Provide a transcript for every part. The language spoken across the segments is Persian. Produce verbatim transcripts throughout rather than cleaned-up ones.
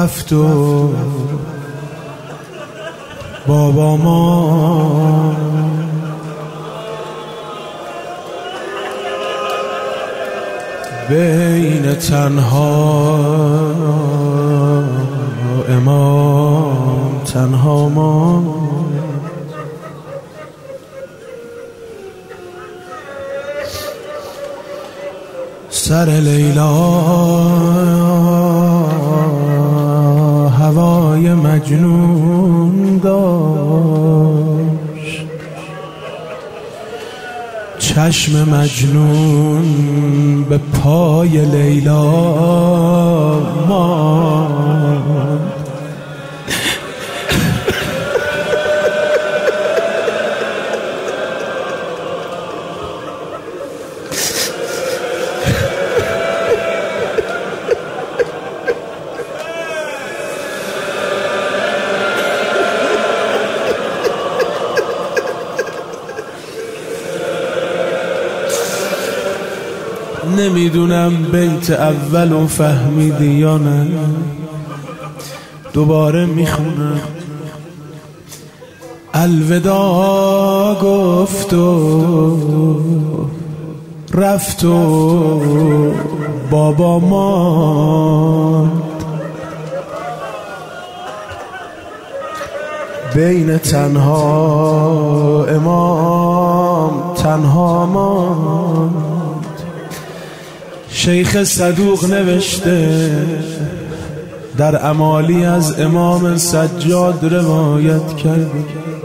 رفت و بابا ما بین تنها امام تنها ما سر لیلا هوای مجنون داشت، چشم مجنون به پای لیلا ماند. نمیدونم بیت اول و فهمیدی یا نه، دوباره میخونم. الوداع گفت و رفت و بابا ماند، بین تنها امام تنها ماند. شیخ صدوق نوشته در امالی از امام سجاد روایت کرده،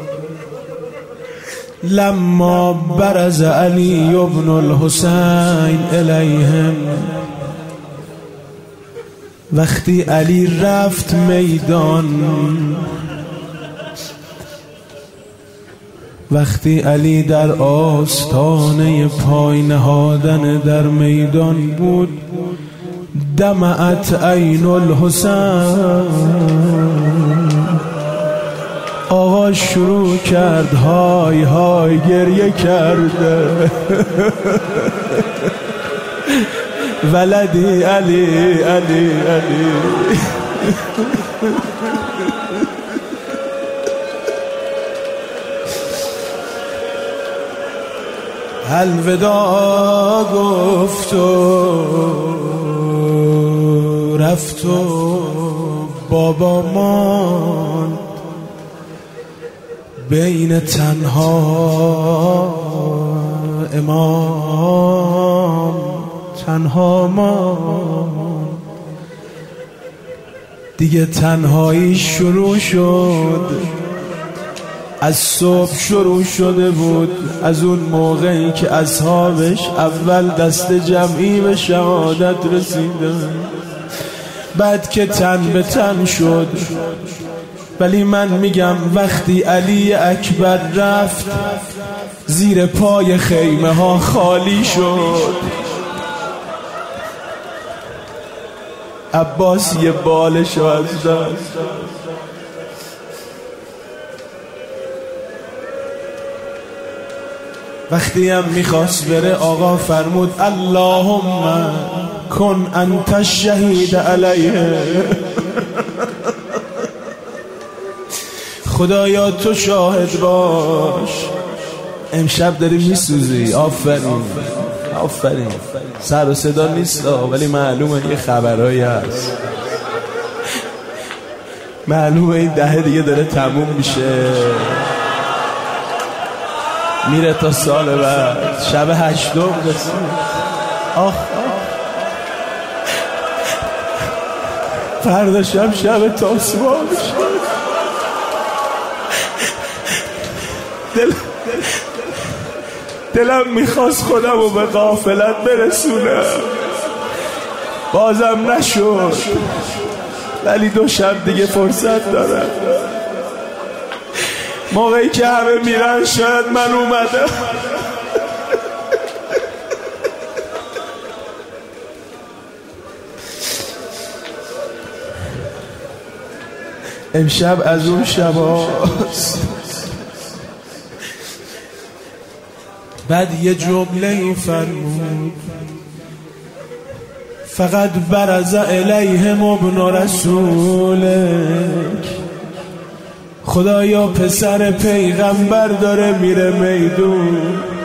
لما برز علی ابن الحسین الیهم، وقتی علی رفت میدان، وقتی علی در آستانه پای نهادن در میدان بود، دمعت عین الحسین، آقا شروع کرد های های گریه کرده. ولدی علی علی علی. الوداع گفت و رفت و بابا ماند، بین تنها امام تنها ماند. دیگه تنهایی شروع شد، از صبح شروع شده بود، از اون موقعی که اصحابش اول دست جمعی به شهادت رسیدن، بعد که تن به تن شد. ولی من میگم وقتی علی اکبر رفت، زیر پای خیمه ها خالی شد. عباس یه بالشو از دست. وقتی هم میخواست بره، آقا فرمود اللهم کن انت الشهید علیه، خدایا تو شاهد باش. امشب داری میسوزی. آفرین آفرین. سر و صدا نیست ولی معلومه یه خبرایی هست، معلومه این دهه دیگه داره تموم میشه، میره تا سال بعد. شب هشتم رسید. آخ فردا شب شب تاسوعا میشه. دل دلم میخواست خودم رو به غافلت برسونم، بازم نشد. ولی دو شب دیگه فرصت دارم. موقعی که همه میرن شاید من اومدم. امشب از اون شباست. بعد یه جمله این فرمود، فقط برز الیهم ابن رسولک. خدایا پسر پیغمبر داره میره میدون.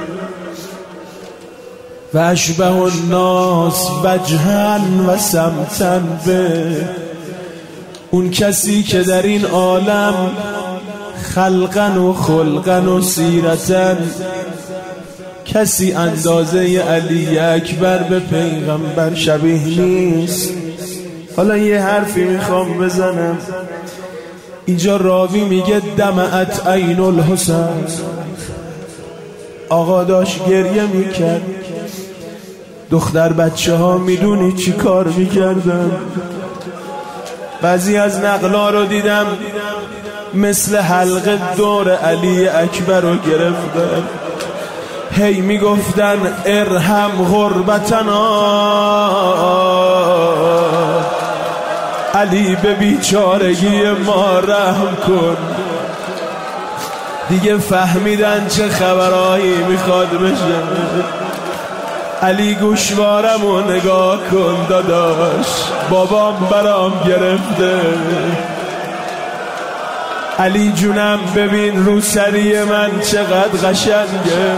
و اشبه الناس وجها و سمتا به، اون کسی که در این عالم خلقن و خلقن و سیرتن کسی اندازه علی اکبر به پیغمبر شبیه نیست. حالا یه حرفی میخوام بزنم اینجا. راوی میگه دمعت عین الحسین، آقا داشت گریه میکرد. دختر بچه ها میدونی چی کار میکردن؟ بعضی از نقلا رو دیدم مثل حلقه دور علی اکبر رو گرفتن، هی میگفتن ارحم غربتنا، علی به بیچارگی ما رحم کن. دیگه فهمیدن چه خبرهایی میخواد بشه. علی گوشوارمو نگاه کن داداش، بابام برام گرفته. علی جونم ببین روسری من چقدر قشنگه.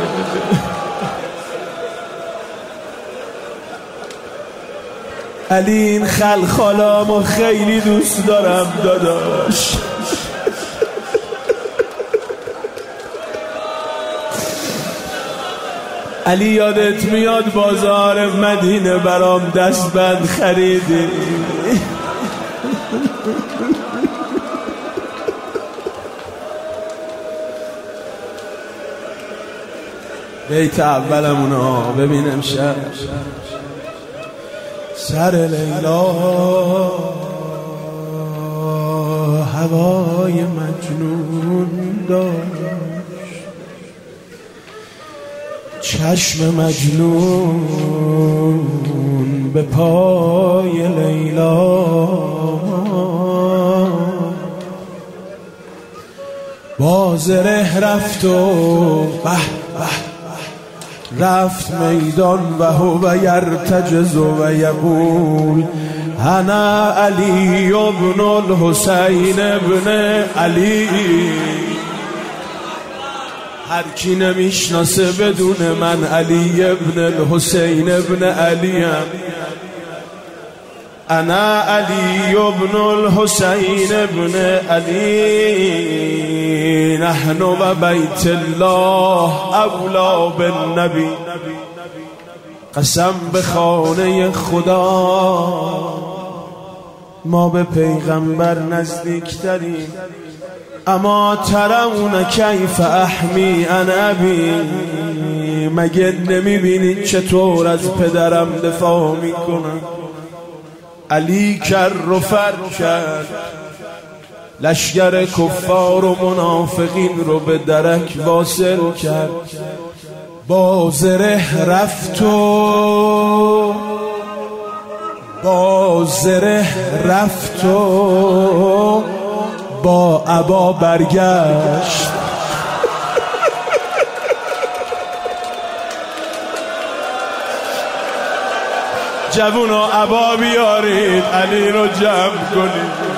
علی این خلخالامو خیلی دوست دارم داداش. علی یادت میاد بازار مدینه برام دستبند خریدی؟ بیت اولمونو ببین امشب. سر لیلا هوای مجنون داشت، چشم مجنون به پای لیلا. بازره رفت و به به رفت میدان و هو یرتجز و یقول انا علی ابن الحسین ابن علی. هر کی نمیشناسه بدون من علی ابن الحسین ابن علیم. انا علی ابن الحسین ابن علی، نحن و بیت الله اولا بالنبی. قسم به خانه خدا ما به پیغمبر نزدیکتریم. اما ترون کیف احمی عن ابی، مگه نمیبینید چطور از پدرم دفاع میکنم؟ علی کر و فر کرد، لشگر کفار و منافقین رو به درک واصل کرد. بازره رفت و بازره رفت و با عبا برگشت. جوونا عبا بیارید، علی رو جمع کنید.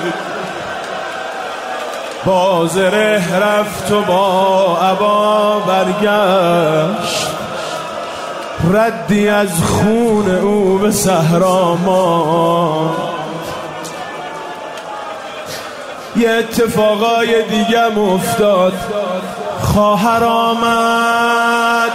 بازره رفت و با عبا برگشت، ردی از خون او به صحرا ماند. یه اتفاقای دیگه افتاد. خواهر آمد،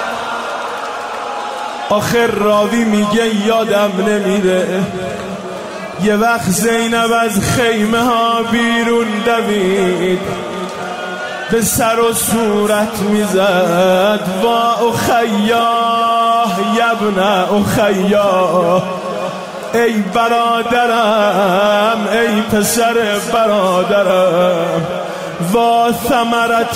آخر راوی میگه یادم نمیره، یه وقت زینب از خیمه ها بیرون دوید، به سر و صورت میزد وا اخیاه یبن اخیاه، ای برادرم ای پسر برادرم، وا ثمرت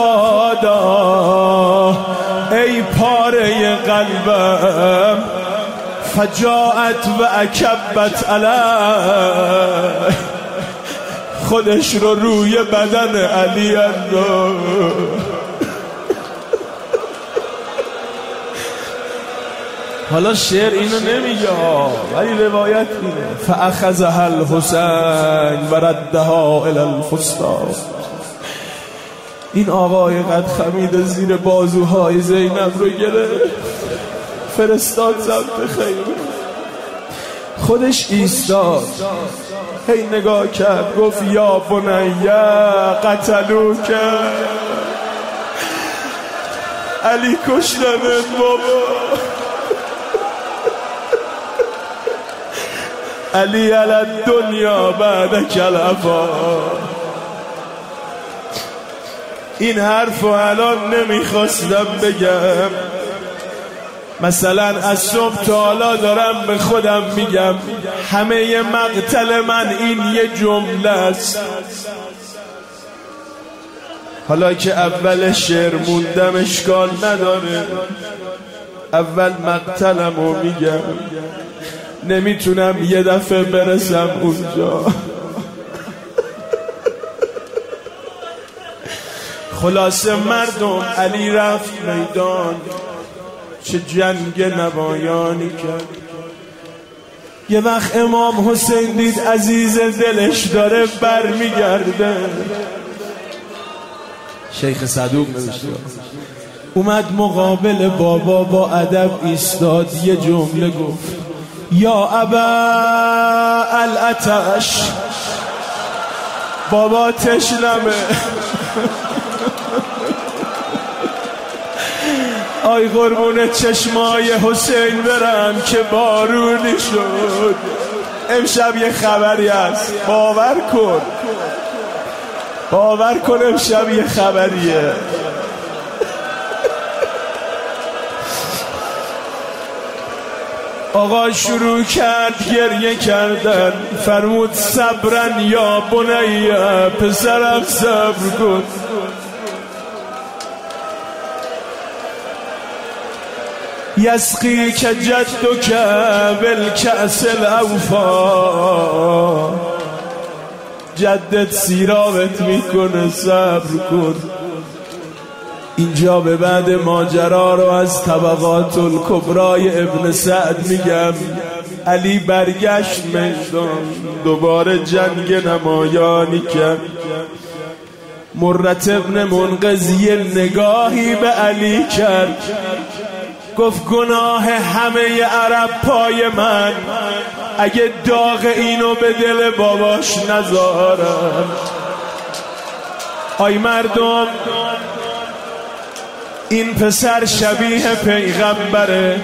فؤادا، ای پاره قلبم، فجاءت و اکبت علی، خودش رو روی بدن علی انداخت. حالا شعر اینو نمیگه ولی روایت اینه فاخذها الحسین و ردها الی الفسطاط. این آقای قد خمیده زیر بازوهای زینب رو گرفت فرستاد سمت خیمه. خودش ایستاد هی نگاه کرد گفت یا بنیه قتلوک، علی کشتنت بابا، علی علی دنیا بعد کلفا. این حرف رو الان نمیخواستم بگم، مثلا از صبح تا حالا دارم به خودم میگم همه مقتل من این یه جمله است. حالا که اول شعر موندم اشکال نداره، اول مقتلم رو میگم، نمیتونم یه دفعه برسم اونجا. خلاصه مردم علی رفت میدان، چه جنگ نمایانی کرد. یه وقت امام حسین دید عزیز دلش داره بر میگرده، شیخ صدوق نوشته، اومد مقابل بابا با ادب ایستاد، یه جمله گفت یا ابا العطش، بابا تشنمه. آی قربون چشمای حسین برم که بارونی شد. امشب یه خبری هست، باور کن باور کن امشب یه خبریه. آقا شروع کرد گریه کردن، فرمود صبرن یا بنیه، پسرم صبر کن. یسقی که جدو که بالکأس الاوفا، جدت سیرابت میکنه صبر کن. اینجا به بعد ماجرا رو از طبقات الکبرای ابن سعد میگم. علی برگشت میدان، دوباره جنگ نمایانی کرد. مرت ابن منقذی نگاهی به علی کرد، گفت گناه همه عرب پای من، اگه داغ اینو به دل باباش نذارم. آی مردم، این پسر شبیه پیغمبره.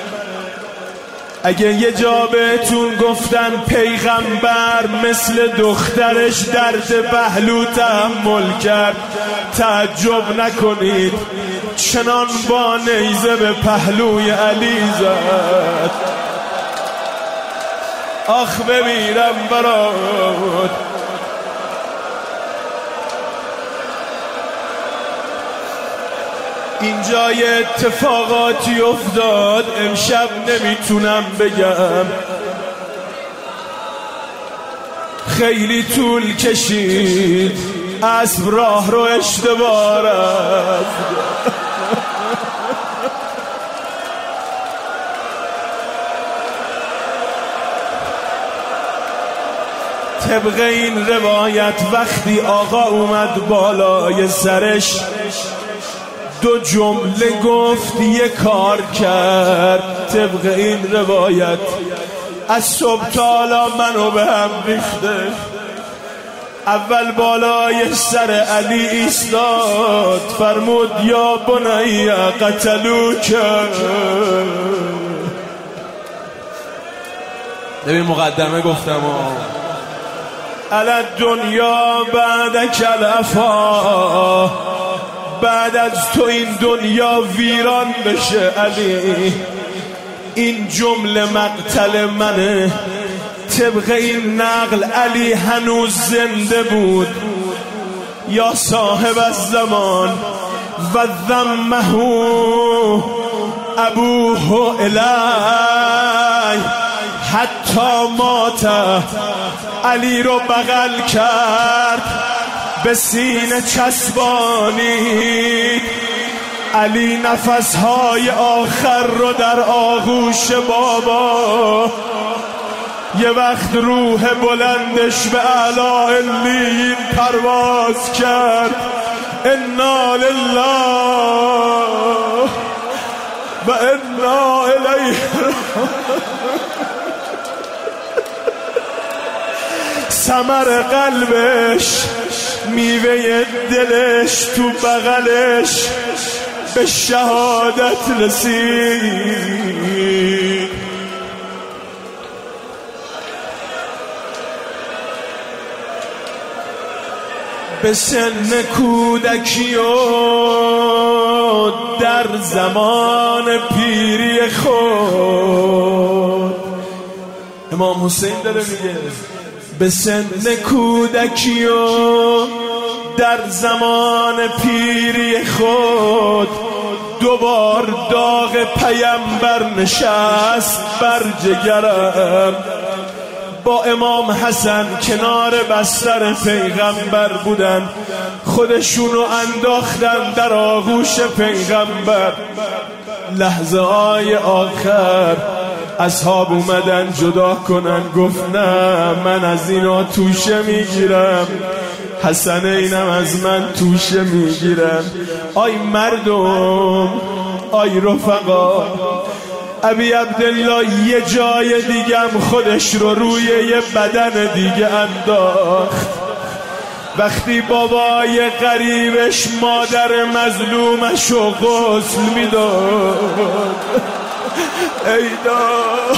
اگه یه جا بهتون گفتن پیغمبر مثل دخترش درد پهلو تحمل کرد، تعجب نکنید، چنان با نیزه به پهلوی علی زد. آخ بمیرم برات. اینجا یه اتفاقاتی افتاد امشب نمیتونم بگم، خیلی طول کشید، اسب راه رو اشتباه رفت. طبق این روایت وقتی آقا اومد بالای سرش دو جمله گفت، یه کار کرد. طبق این روایت از صبح تا حالا منو به هم ریخته. اول بالای سر علی ایستاد، فرمود یا بنیه قتلوک. ببین مقدمه گفتم علی دنیا بعد کلفا، بعد از تو این دنیا ویران بشه علی. این جمله مقتل منه. طبق این نقل علی هنوز زنده بود. یا صاحب الزمان و ذمه ابوه الی حتی مات. علی رو بغل کرد، به سینه چسبانی، علی نفسهای آخر رو در آغوش بابا، یه وقت روح بلندش به اعلی علیین پرواز کرد. انا لله و انا الیه. ثمر قلبش، میوه دلش تو بغلش به شهادت رسید. به سن کودکی و در زمان پیری خود، امام حسین داره میگه به سن کودکی و در زمان پیری خود، دوبار داغ پیمبر نشست بر جگرم. با امام حسن کنار بستر پیغمبر بودن، خودشونو انداختن در آغوش پیغمبر. لحظه های آخر اصحاب اومدن جدا کنن، گفت نه من از اینا توشه میگیرم، حسن اینم از من توشه میگیرن. آی مردم، آی رفقا، ابی عبدالله یه جای دیگم خودش رو روی یه بدن دیگه انداخت. وقتی بابای غریبش مادر مظلومش رو غسل میداد، ایدا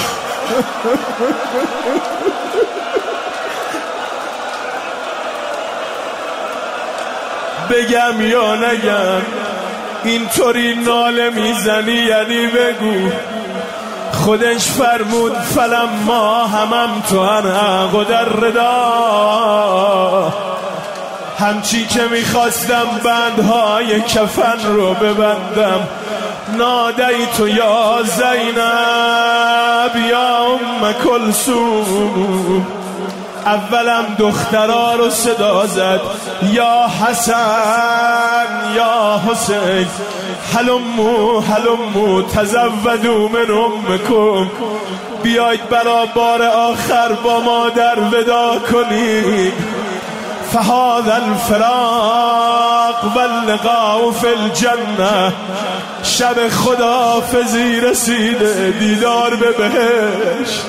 بگم یا نگم؟ اینطوری ناله میزنی یعنی بگو. خودش فرمود فلما همم تو انعق و در ردا، همچی که میخواستم بندهای کفن رو ببندم، نادیت یا زینب یا ام کلثوم، اولم دخترا رو صدا زد، یا حسن یا حسین، هلمو هلمو تزودوا من امکم، بیاید برا بار آخر با مادر ودا کنید. فهذا الفراق واللقاء فی الجنه، شب خداحافظی رسیده، دیدار به بهشت.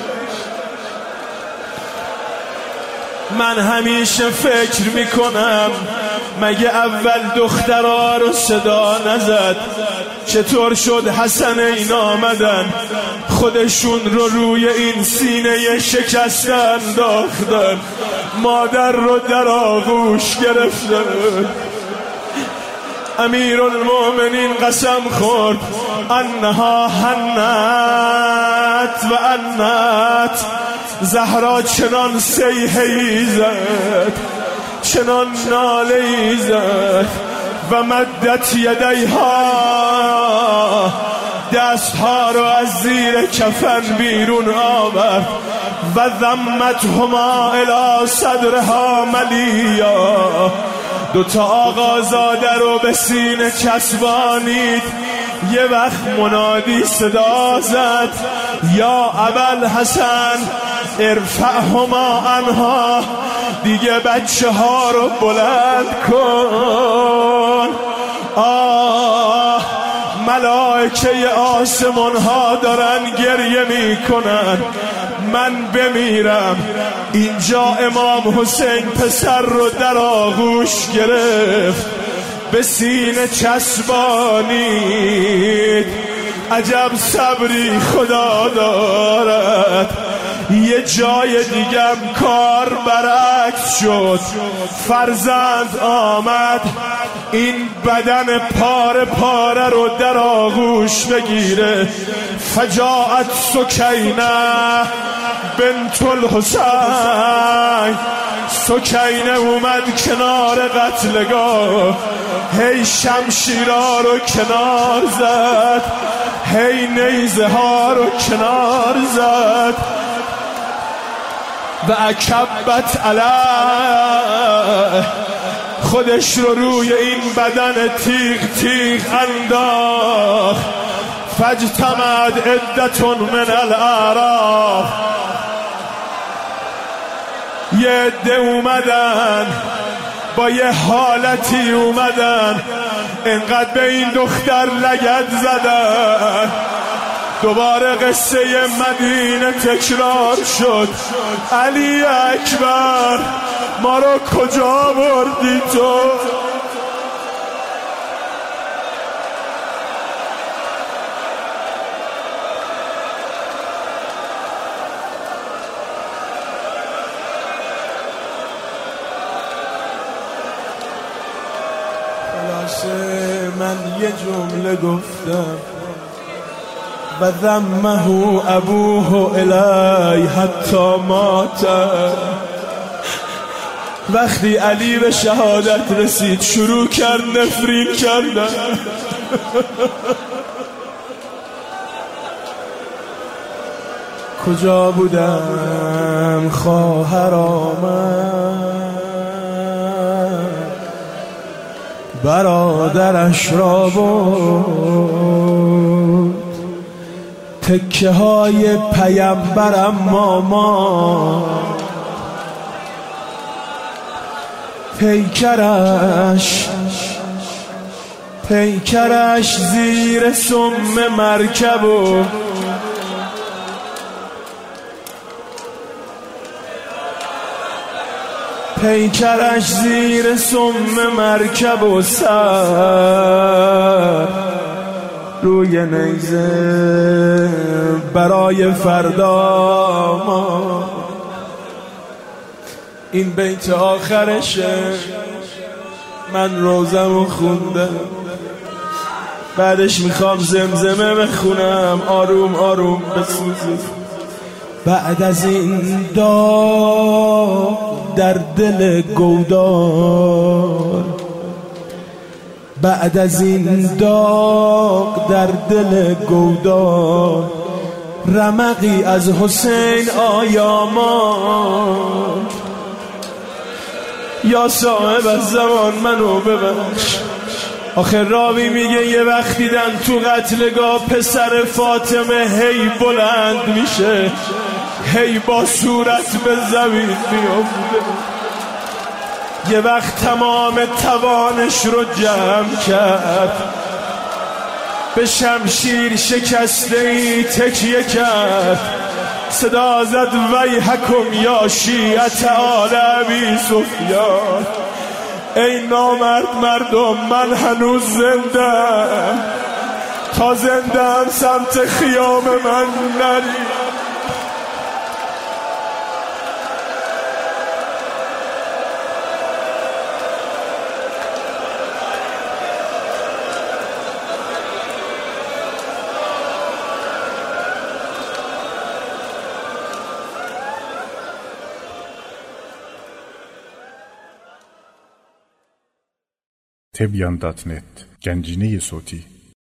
من همیشه فکر میکنم مگه اول دخترها رو صدا نزد؟ چطور شد حسن این آمدن خودشون رو روی این سینه شکسته انداختن، مادر رو در آغوش گرفتن. امیر المؤمنین قسم خورد انها حنت و انت، زهرا چنان سیحه‌ای زد، چنان ناله‌ای زد و مدت یدیها، دستها رو از زیر کفن بیرون آورد و ضمتهما الی صدرها ملیا، دوتا آقازاده رو به سینه چسبانید. یه وقت منادی صدا زد یا ابوالحسن ارفعهما عنها، دیگه بچه ها رو بلند کن. آه ملائکه آسمان ها دارن گریه می کنن، من بمیرم. اینجا امام حسین پسر رو در آغوش گرفت، به سینه چسبانید. عجب صبری خدا دارد. یه جای دیگم کار برعکس شد، فرزند آمد این بدن پاره پاره رو در آغوش بگیره. فجاءت سکینه بنت الحسین، سکینه اومد کنار قتلگاه، هی شمشیرها رو کنار زد، هی نیزه ها رو کنار زد و اکبت علیه. خودش رو روی این بدن تیغ تیغ انداخت. فاجتمعت عدة من الاعراف، یه عده اومدن با یه حالتی اومدن انقدر به این دختر لگد زدن. دوباره قصه مدینه تکرار شد. علی اکبر ما رو کجا بردی تو؟ من یه جمله گفتم و ذمه ابوه الی حتی مات. وقتی علی به شهادت رسید شروع کرد نفرین کردن. کجا بودم خواهر آمد، برادرش را بود، تکه های پیمبرم ماما، پیکرش پیکرش زیر سم مرکب و پیکرش زیر سم مرکب و سر روی نیزه برای فردا ما. این بیت آخرشه. من روزمو خوندم، بعدش میخوام زمزمه بخونم آروم آروم بسوزه. بعد از این داغ در دل گودار، بعد از این داغ در دل گودار، رمقی از حسین آیا ماند. یا صاحب از زمان منو ببخش. آخر راوی میگه یه وقت دیدن تو قتلگاه پسر فاطمه هی بلند میشه، هی با صورت به زمین میافته. یه وقت تمام توانش رو جمع کرد، به شمشیر شکسته ای تکیه کرد، صدا زد ویحکم یا شیعة آل ابی سفیان. ای نامرد مردم من هنوز زنده‌ام، تا زنده‌ام سمت خیام من نرید. تبیان دات نت گنجینه صوتی